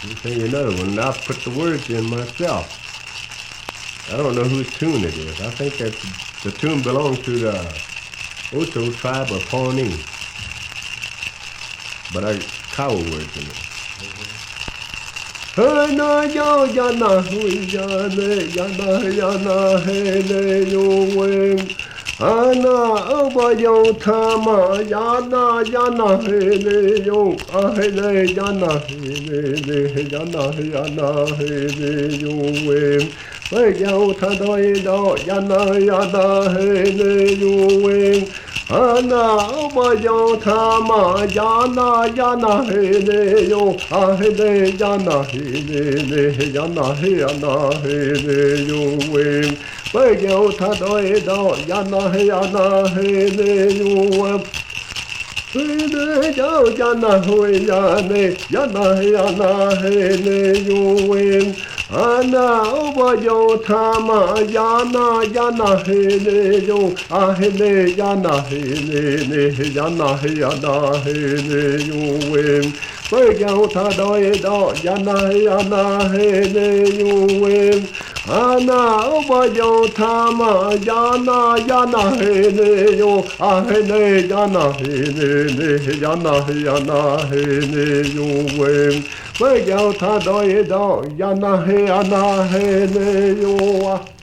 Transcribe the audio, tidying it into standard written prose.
me sing another one. And I'll put the words in myself. I don't know whose tune it is. I think that the tune belongs to the Oto tribe of Pawnee. But I cow words in it. Hana ya yana hui yana yana yana hele yo wing. Ana aba yo tama yana yana hele yo ahele yana hele yana yana hele yo wing. Wei yo tadoi do yana yana hele yo wing. Ana aba yo tama yana yana hele yo ahele yana hele yo wing. Wei yo tadoi do yana hele yo wing. Hele yo yana hui yana hele yo wing. Ana aba yo tama yana yana hele yo ahele yana hele yo wing. Wei yo tadoi do yana hele yo wing. Ana aba yo tama yana hele yo ahele yana hele yo wing. Wei yo tadoi do yana hele yo.